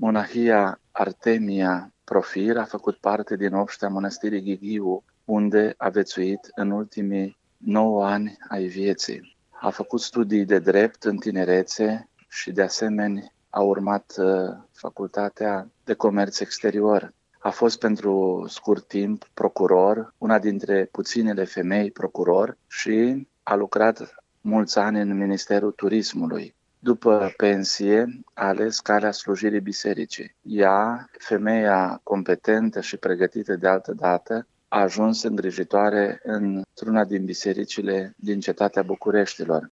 Monahia Artemia Profir a făcut parte din obștea mănăstirii Ghigiu, unde a viețuit în ultimii 9 ani ai vieții. A făcut studii de drept în tinerețe și de asemenea a urmat facultatea de comerț exterior. A fost pentru scurt timp procuror, una dintre puținele femei procuror, și a lucrat mulți ani în Ministerul Turismului. După pensie, a ales calea slujirii bisericii. Ea, femeia competentă și pregătită de altă dată, a ajuns îngrijitoare într-una din bisericile din cetatea Bucureștilor.